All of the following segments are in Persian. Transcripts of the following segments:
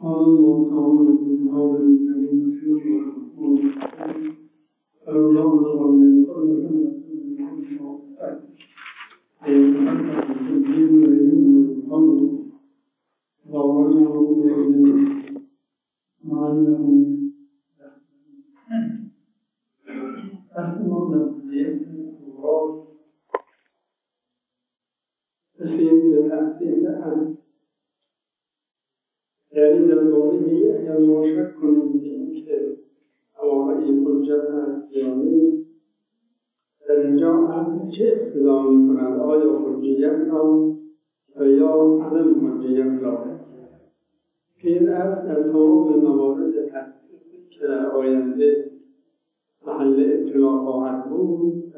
یعنی در واقعی اگر ما شک کنیم به این که واقعی حجت هست یا نیست، در اینجا عقل چه اقتضا می‌کند؟ آیا حجیت را و یا عدم حجیت را؟ این اصل در تمام موارد تحقیقی که در آینده محل اطلاع خواهد بود،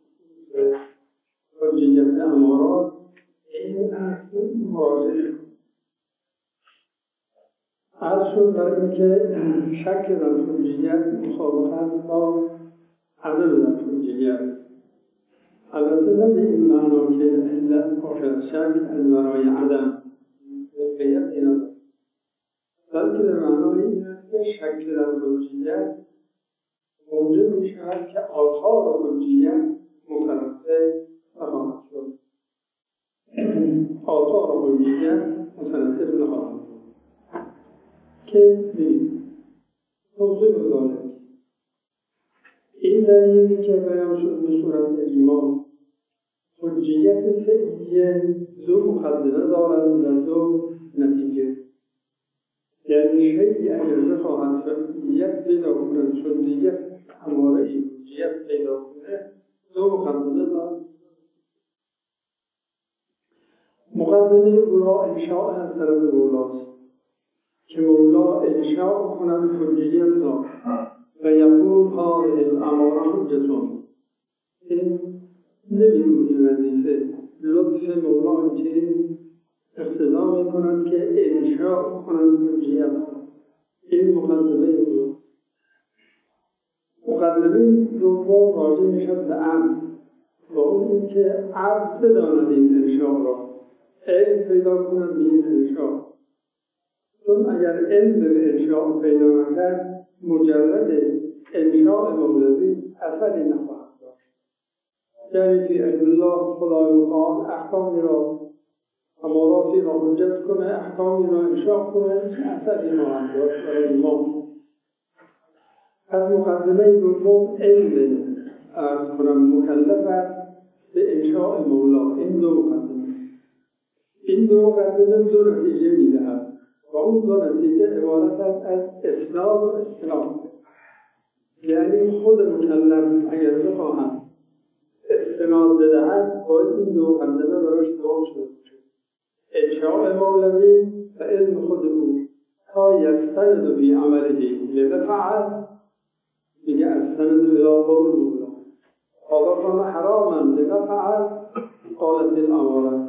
حجیت امارات، این اصل مراجعه عرض شد برای اینکه شک در حجیت مطابقت با عدم در حجیت، البته نه به این معنا که علت باشد شک از برای عدم واقعیت این، بلکه در معنای این است که شک در حجیت موجب می شود که آثار حجیت مترتب نخواهد شد. آثار حجیت مترتب نخواهد شد که توضیح ذالک این دلیلی که بیان شد به صورت اجماع حجیت فعلیه دو مقدمه دارد و دو نتیجه. یعنی شیعی اگر بخواهد فعلیت پیدا کند، سنیت اماره حجیت پیدا کند، دو مقدمه دارد. مقدمه اولا انشاء از طرف مولاست که مولا انشاء کند حجیت را و یقول هذه الاماره حجتون. این نمیگویی وظیفه، لطف مولا که اقتضا میکند که انشاء کند حجیت را. این مقدمه اولا. مقدمه دوم راجع میشد به عبد، با اون این که عبد بداند این انشاء را، علم پیدا کند به این انشاء. چون اگر علم به انشاء پیدا نکرد، مجرد انشاء مولوی اثری نخواهد داشت. یعنی فی علم الله خدای متعال احکامی را، اماراتی را حجت کنه، احکامی را انشاء کنه، اثری خواهد داشت برای ما. از مقدمه دوم علم عرض کنم مکلف است به انشاء مولا. این دو مقدمه دو نتیجه میدهد و اون دو نتیجه عبارت است از اسناد و استناد. یعنی خود مکلف اگر بخواهد استناد بدهد باید این دو مقدمه براش تمام شده باشد، انشاء مولوی و علم خود او، تا یستند فی عمله لفعل، میگه استند الى قول مولا هذا کان حراما لفعل قالت الاماره.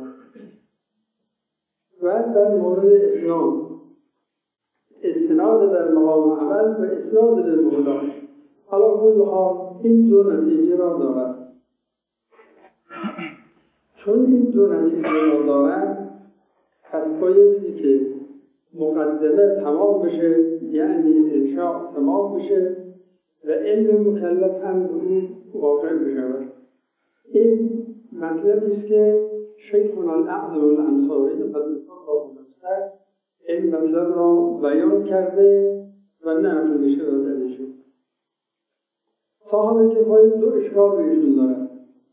و در مورد اسناد در مقام عمل و اسناد در مولا، حالا کلها این دو نتیجه را دارد. چون این دو نتیجه را دارد، پس بایستی که مقدمه تمام بشه، یعنی انشاء تمام بشه و علم مکلف هم به اون واقع بشود. این مطلبی است که شیخنا الاعظم الانصاری این مطلب را بیان کرده و نقل میشه و دلیل شد. صاحب کفایت دو اشکال رویشون دارد.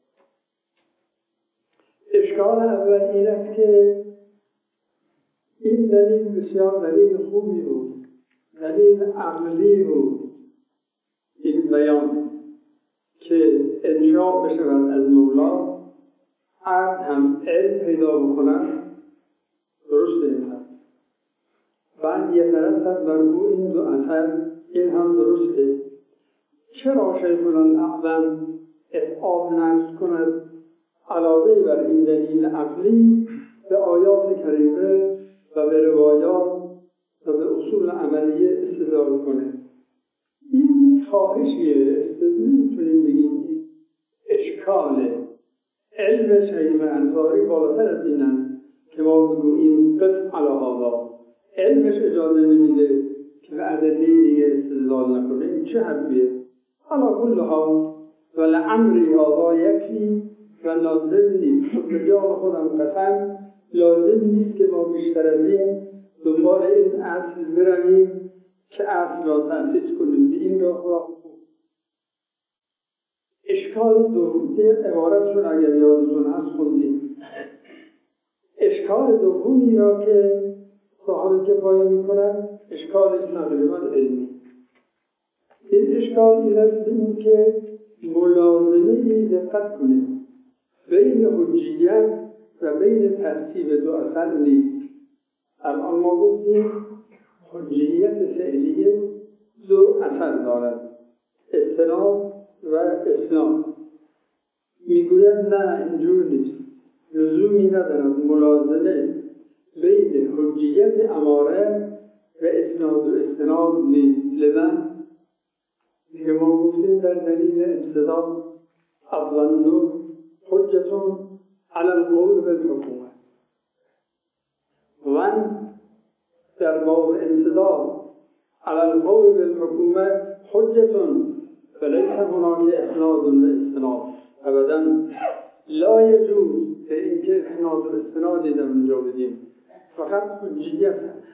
اشکال اول این است که این دلیل بسیار دلیل خوبی بود، دلیل عقلی بود، این بیان که انشاء بشود از مولا، عبد هم علم پیدا بکنن، درسته این هست. بعد یه طرف بر او این دو اثر، این هم درسته. چرا شیخنا الاعظم ابعاد نقص کند علاوه بر این دلیل عقلی به آیات کریمه و به روایات و به اصول عملیه استدلال کنه؟ این یک خواهشیه، نمیتونیم بگیم اشکاله. علم شیخ انصاری بالاتر از این است که ما بگوییم قف علی هذا، علمش اجازه نمیده که به ادله دیگه استدلال نکنه. این چه حرفیه؟ حالا کل ها ولعمری هذا یکفی و لازم نیست. به جان خودم قسم لازم نیست که ما بیشتر از این دنبال این اصل برویم که اصل را تأسیس کنیم. به این راه اشکال دومی عبارتشون اگر یادتون هست خوندیم. اشکال دومی را که صاحب کفایه میکنن اشکال تقریبا علمی. این اشکال این است که ملازمه دقت کنید بین حجیت و بین ترتیب دو اثر نیست. الان ما گفتیم حجیت فعلیه دو اثر دارد، استناد و اسناد. میگوید نه اینجور نیست، لزومی ندارد ملازمه بین حجیت اماره و اسناد و استناد نیست. لذا دیگه ما گفتیم در دلیل انصداد الظن حجتون علی القول بالحکومه و در باب انصداد علی القول بالحکومه حجتون فلیس هناك اسناد و استناد. ابدا لا یجوز به اینکه اسناد و استنادی در اونجا بدیم، فقط حجیت هست.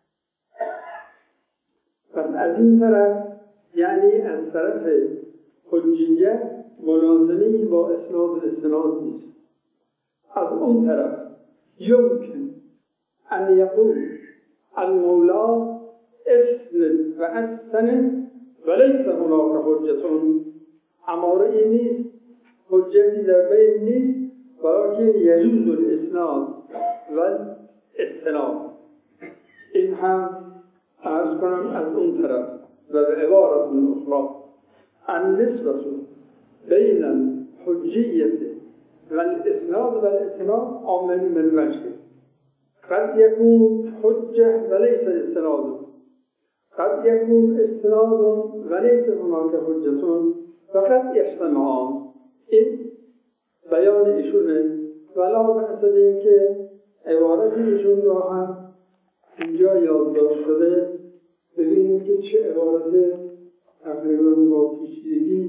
پس از این طرف یعنی از طرف حجیت ملازمه‌ای با اسناد و استناد نیست. از اون طرف یمکن ان یقول المولا اسند و استند ولیس هناك حجتون. اماره ای نیست، حجتی در بین نیست، بلکه یجوز الاسناد و استناد. این هم عرض کنم از اون طرف. و به عبارت اخرى النسبة بین الحجیت و الاسناد و الاستناد عامل من وجه. قد يكون حجة وليس استناد، قد يكون استناد وليس هناك حجة، فقد يجتمعان. این بیان ایشونه. ولا بأس به که عبارت ایشون را هم اینجا یادداشت شده. ببینید که چه عبارت تقریبا با پیچیدگی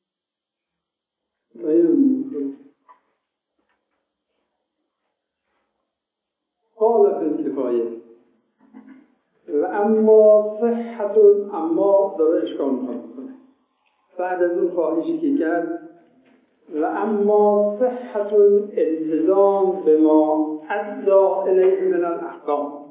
بیان می‌کنه. قال فی الکفایه و اما صحت، اما داره اشکال می‌کنه بعد از اون خواهشی که کرد. و اما صحت الالتزام بما ادى الیه من الاحکام،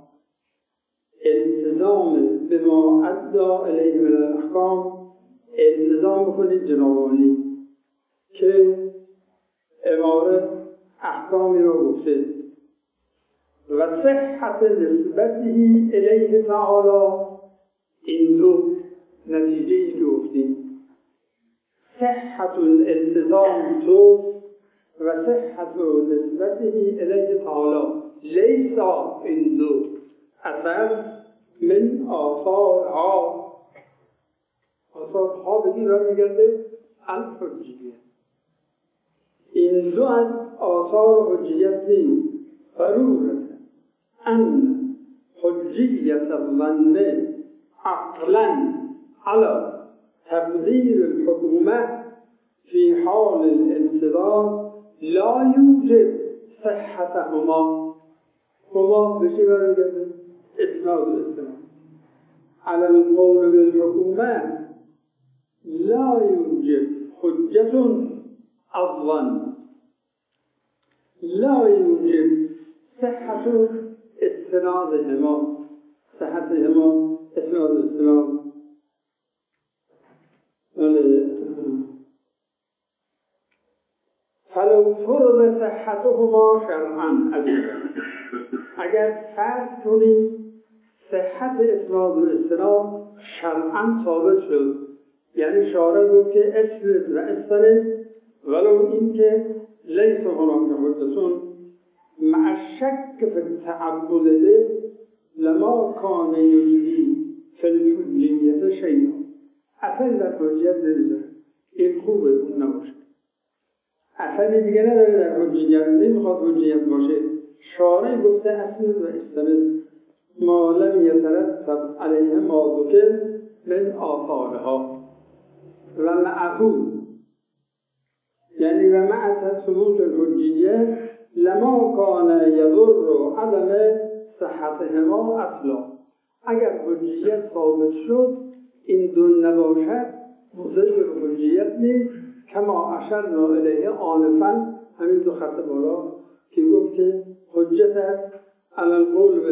التزام بما ادى الیه من الاحکام، التزام بکنید جنابانی که اماره احکامی رو گفته. و صحت نسبته الیه تعالی، این دو نتیجه‌ای که گفتیم. صحت الالتزام تو و صحت نسبته الیه تعالی لیس این دو اثر من آثارها. آثارها بدی را میگرده الحجیه. این دو از آثار حجیت نیست. ضرورت ان حجیت الظن عقلا على تقدیر الحکومه فی حال الانصداد لا یوجب صحتهما. هما بشی برمیگرده اسناد و استناد. على القول بالحکومه لا یوجب حجة الظن، لا یوجب صحت استنادهما، صحتهما اسناد و استناد. فلو فرض صحتهما شرعا، اگر فرض کنیم صحت اسناد و استناد شرعا ثابت شد، یعنی شارع گفت که اسند و استند ولو این که لیس هناک حجتون مع الشک فی التعبد به لما کان یجری فی الحجیت شیئا. اصلا در حجیت نمیذاره، این خوبه اون نباشه. اصلا دیگه نداره در حجیت، نمیخواد حجیت باشه. شارع گفته اسند و استند ما لم یترتب علیه ما ذکر من آثارها و معهو، یعنی و مع ثبوت الحجیه لما کان یضر عدم صحتهما اصلا. اگر حجیت ثابت شد این دو نباشد مضر به حجیت نیست. کما اشرنا الیه آنفا، همین دو خط بالا که گفت که حجت علی القول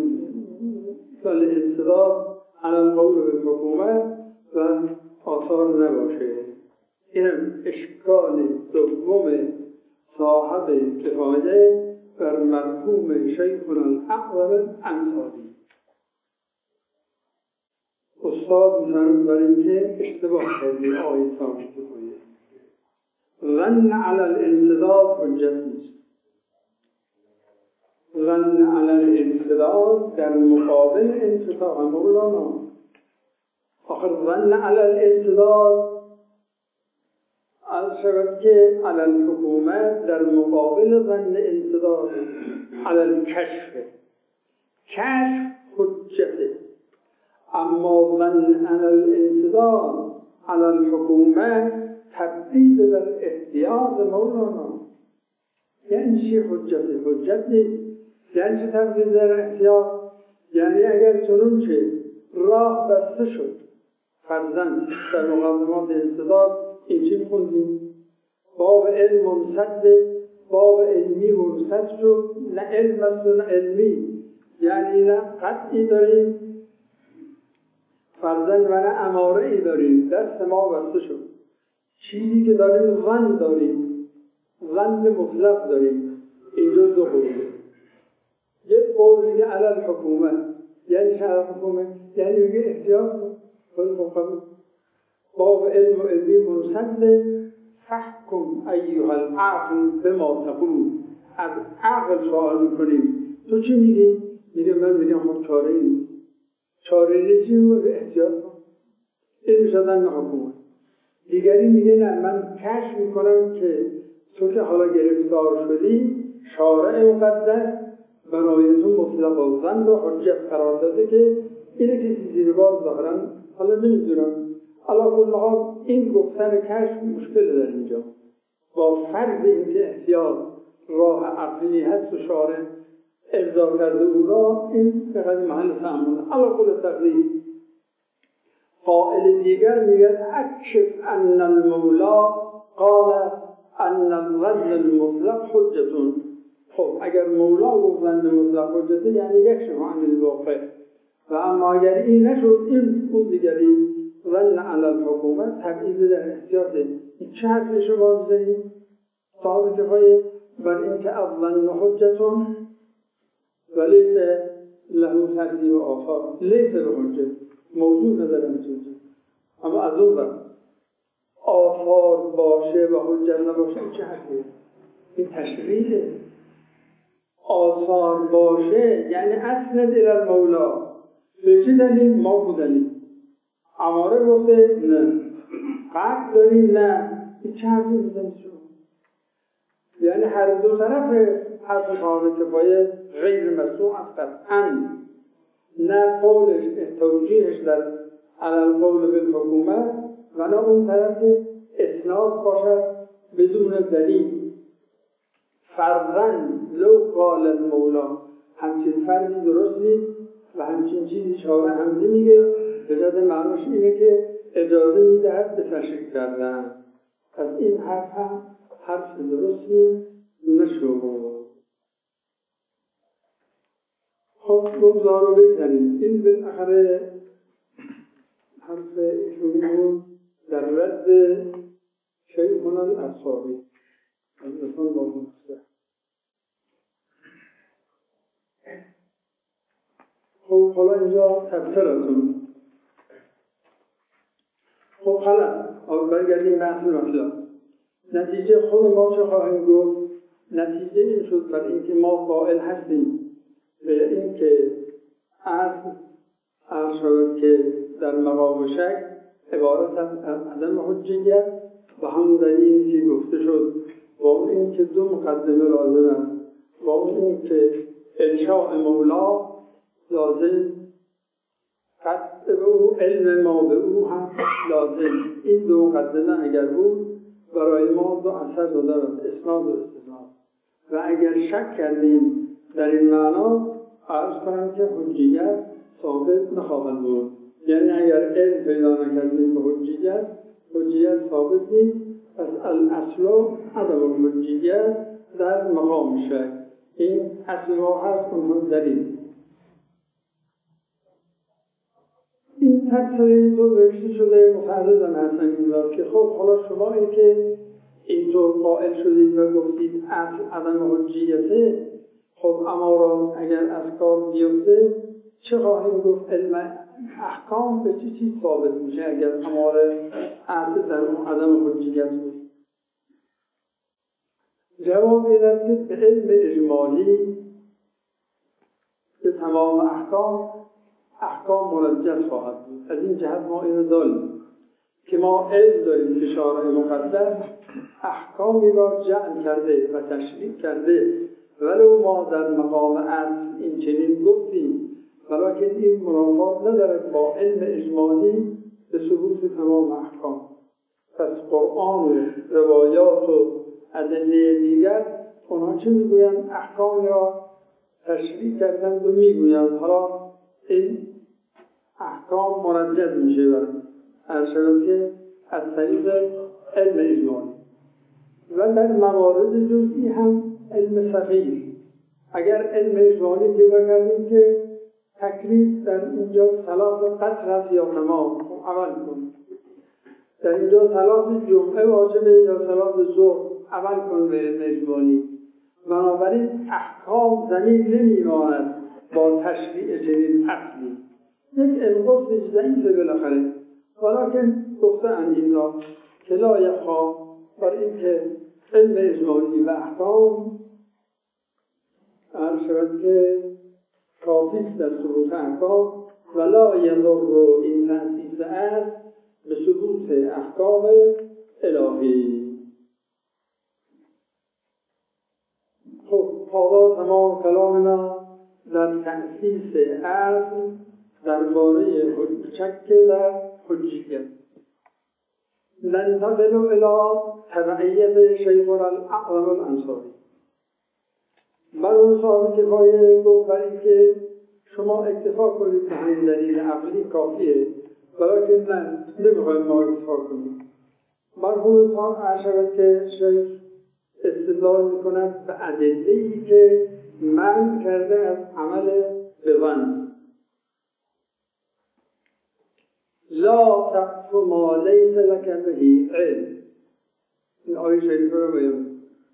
بالانصداد علی القول بالحکومه و آثار نباشه. این اشکال دوم صاحب کفایه بر مرحوم شیخنا الاعظم انصاری. استاد می‌فرماید برای اینکه اشتباه کردی آیه صاحب کفایه، ظن علی الانصداد حجت نیست. ظن علی الانصداد در مقابل انصداد مولانا. آخر ظن علی الانصداد از شود که علی الحکومت در مقابل ظن انصداد علی الکشف. کشف حجته، اما ظن علی الانصداد علی الحکومت تبدیل در احتیاط مولانا. یعنی چی حجته؟ حجت نیست. یعنی چه تبدیل در احتیاط؟ یعنی اگر چنانچه راه بسته شد فرضاً در مقدمات انصداد این چی خوندیم؟ باب علم منصد، باب علمی منصد شد. نه علم است و نه علمی، یعنی نه قطعی داریم فرضاً و نه اماره ای داریم. دست ما بسته شد. چیزی که داریم ظن داریم، ظن مطلق داریم. اینجا دو قوله. یک قول دیگه علی الحکومه. یعنی چه علی الحکومه؟ یعنی میگه احتیاط کن. باب علم و علمی منصد فحکم ایها العقل بما تقول. از عقل سوال میکنیم تو چی میگی؟ میگه من میگم خب چاره ای. چاره ای چی رو احتیاط کن. این شدن حکومت. دیگری میگه نه من کشف میکنم که تو که حالا گرفتار شدی شارع مقدس برای تو مطلق الظن رو حجت قرار داده که اینه که زیر باز ظاهرا حالا نمیدونم. علا کل حال این گفتن کشف مشکل در اینجا با فرض اینکه احتیاط راه عقلی هست و شارع ارضا کرده او را، این به قدر محل تعمل. علا کل تقریب قائل دیگر میگه اکشف ان المولا قال ان الظن المطلق حجتون. خب اگر مولا گفت ظن مطلق حجته یعنی یک شما عن الواقع. و اما اگر این نشد این اون دیگری ظن علی الحکومت تبعیض در احتیاطه. این چه حرفی شما بزنید؟ صاحب کفایه بر این که الظن حجتون و لیس له ترتیب آثار. لیس به حجت موضوع ندارم حجت، اما از اون وقت آثار باشه و حجت نباشه چه حرفیه؟ این تشریحه. آثار باشه یعنی اسند الی المولا. به چه دلیل؟ ما بودنیم. اماره گفته نه. قطع داری نه. این چه حرفی بودنی شما؟ یعنی هر دو طرف حرف صاحب کفایه غیر مسموع است قطعاً. نه قولش توجیهش در علی القول بالحکومه و نه اون طرف اسناد باشد بدون دلیل. فرضاً لو قال المولا، همچین فرضی درست نیست و همچین چیزی شارع هم نمیگه. بجد معنیش اینه که اجازه میدهد به تشریح کردن. پس این حرف هم حرف درستی نشد. خب بگذار رو بکنیم. این بالاخره حرف ایشون بود در رد شیخنا الانصاری از رسول با مصطفی. خب حالا اینجا تبصرتون. خب حالا برگردیم بحث مطلب. نتیجه خود ما چه خواهیم گفت؟ نتیجه این شد برای اینکه ما قائل هستیم به اینکه عرض شود که در مقام شک عبارت از عدم حجیت و همون دلیلی که گفته شد با اون این که دو مقدمه لازم است. با اون این که انشاء مولا لازم، قطع به او، علم ما به او هم لازم. این دو مقدمه اگر بود برای ما دو اثر دارد، اسناد و استدلال. و اگر شک کردیم در این معنا، عرض کنم که حجیت ثابت نخواهد بود. یعنی اگر علم پیدا نکردیم به حجیت ثابت نیست. پس الاصل عدم الحجیت در مقام شک. این اصل ما هست، اونها دلیل. این تفسیر اینطور نوشته شده مفرزن هستن این را که خب حالا شمایی که اینطور قائل شدید و گفتید اصل عدم حجیته، خب امارات اگر از کار بیفته چه خواهیم گفت؟ علم احکام به چه چیز ثابت میشه اگر اماره اصل در اون عدم حجیت بود؟ جواب این است که به علم اجمالی به تمام احکام منجز خواهد بود. از این جهت ما اینو داریم که ما علم داریم که شارع مقدس احکامی را جعل کرده و تشریع کرده، ولو ما در مقام اصل این چنین گفتیم، ولیکن این منافات ندارد با علم اجمالی به ثبوت تمام احکام. پس قرآن و روایات و ادله دیگر اونها چه میگویند؟ احکام را تشریع کردند و میگویند حالا این احکام منجز میشه برای که از طریق علم اجمالی. و در موارد جزئی هم علم صغیر. اگر علم اجمالی پیدا کردیم که تکلیف در اینجا صلات قطر است یا تمام، عمل کن. در اینجا صلات جمعه واجبه یا صلات ظهر، عمل کن به علم اجمالی. بنابراین احکام زمین نمیماند با تشریع چنین اصلی. یک علم ضعیفه بالاخره، ولیکن گفته‌اند این را که لا یخفی بر این که علم اجمالی و احکام عرض شود که کافیست در ثبوت احکام، ولا یضر این تأسیس است به ثبوت احکام الهی. خب حالا تمام کلامنا در تأسیس اصل درباره شک در حجیت. ننتقل الى تبعیت شیخنا الاعظم الانصاری. مرحوم صاحب کفایه گفت برای که شما اکتفا کنید به همین دلیل عقلی کافیه، ولیکن نه، نمیخوایم ما اکتفا کنیم. مرحوم صاحب عرض که شیخ استدلال میکند به ادله‌ای که منع کرده از عمل به ظن. لا تقف ما لیس لک به علم. این آیه شریفه رو بیان.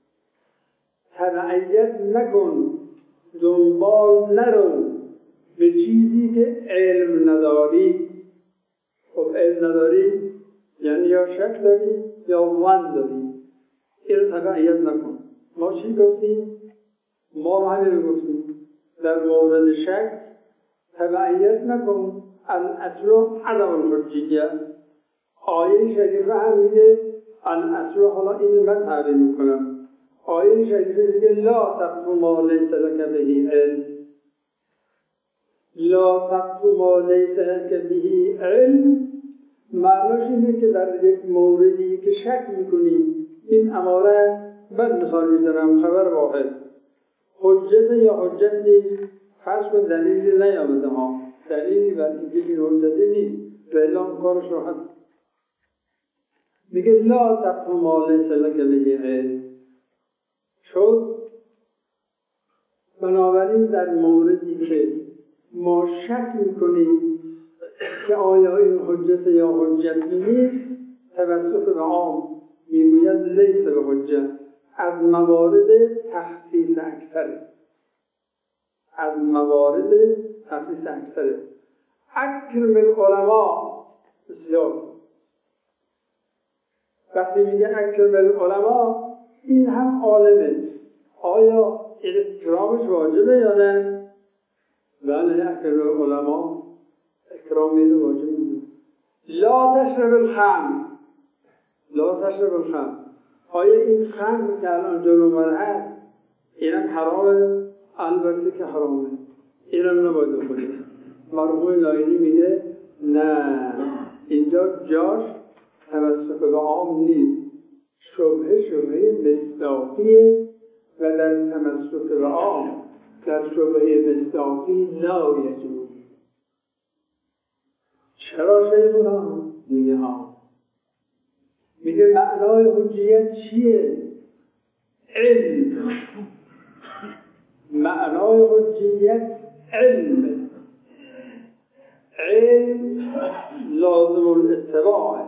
تبعیت نکن، دنبال نرو به چیزی که علم نداری. خب علم نداری یعنی یا شک داری یا ظن داری. این تبعیت نکن. ما چی گفتیم؟ ما همین گفتیم در مورد شک تبعیت نکن، الاصل عدم الحجیت. آیه شریفه هم میگه الاصل، حالا این من تعبیر میکنم، آیه شریفه میگه لا تقف ما لیس لک به علم. لا تقف ما لیس لک به علم معناش اینه که در یک موردی که شک میکنی، این اماره من مثال میزنم، خبر واحد حجت یا حجت نیست، فرض کن دلیلی نیامده ها، دلیلی بر اینکه این حجت نیست، و اعلام کارش راحت. میگه لا تقف ما لیس لک به علم. شد بنابراین در موردی که ما شک میکنیم که آیا این حجت یا حجت نیست، توسط به عام میگوید لیس به حجت. از موارد تخصیص اکثره، از موارد تخصیص اکثره. اکرم العلماء، بسیار وقتی میگه اکرم العلماء، این هم عالمه. آیا اکرامش واجبه یا نه؟ بله، اکرم العلماء اکرام اینو واجبه. لا تشرب الخمر، لا تشرب الخمر. آیا این خمر که الان جلو من هست اینم حرامه؟ البته که حرامه. اینم نباید بخونید. مرحوم لاینی میگه نه، اینجا جاش تمسک به عام نیست، شبهه مصداقیه و در تمسک به عام در شبهه مصداقی لا یجوز. چرا شیخونا؟ میگه میگه معنای حجیت چیه؟ علم. معنای حجیت علم. علم لازم الاتباع.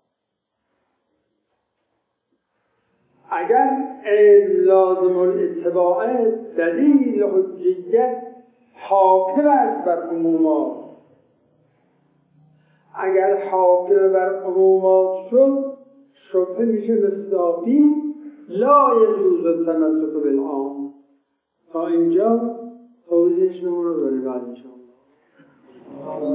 اگر علم لازم الاتباع، دلیل حجیت حاکم است بر عمومات. اگر حاکم بر عمومات شد، شبهه میشه مصداقی، لا یجوز التمسک بالعام. تا اینجا توضیحش رو داریم بعد انشاءالله.